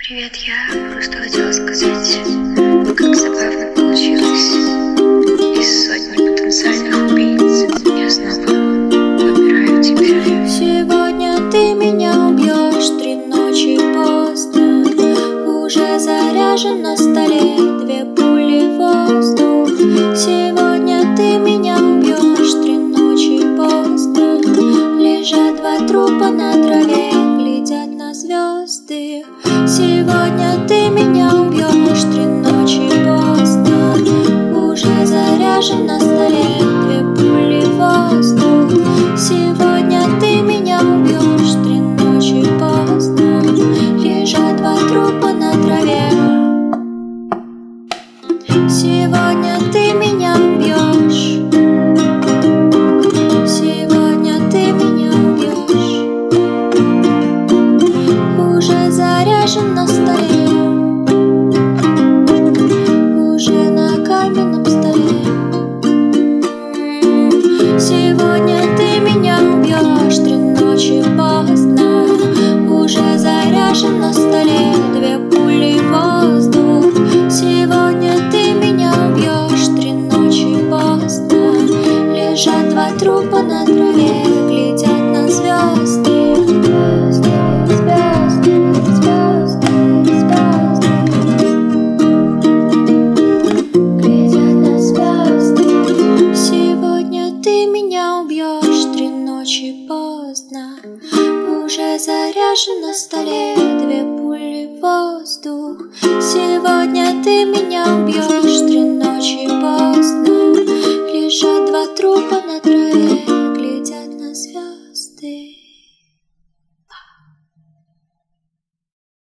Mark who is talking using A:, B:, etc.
A: Привет, я просто хотела сказать, как забавно получилось. Из сотни потенциальных убийц я снова выбираю тебя.
B: Сегодня ты меня убьешь 3 ночи поздно. Уже заряжен на столе 2 пули в воздух. Сегодня ты меня убьешь 3 ночи поздно. Лежат 2 трупа на траве, глядят на звезды. Сегодня ты меня убьешь 3 ночи поздно. Уже заряжен на столе 2 пули в воздух. Сегодня ты меня убьешь 3 ночи поздно. Лежат 2 трупа на траве. Сегодня ты меня убьешь. Сегодня ты меня убьешь. Уже заряжен на столе. Уже на каменном столе. Сегодня ты меня убьешь 3 ночи поздно. Уже заряжен на столе 2 пули в воздух. Сегодня ты меня убьешь 3 ночи поздно. Лежат 2 трупа на траве, глядят на звезды. Поздно. Уже заряжен на столе 2 пули в воздух. Сегодня ты меня убьешь 3 ночи поздно. Лежат 2 трупа на траве.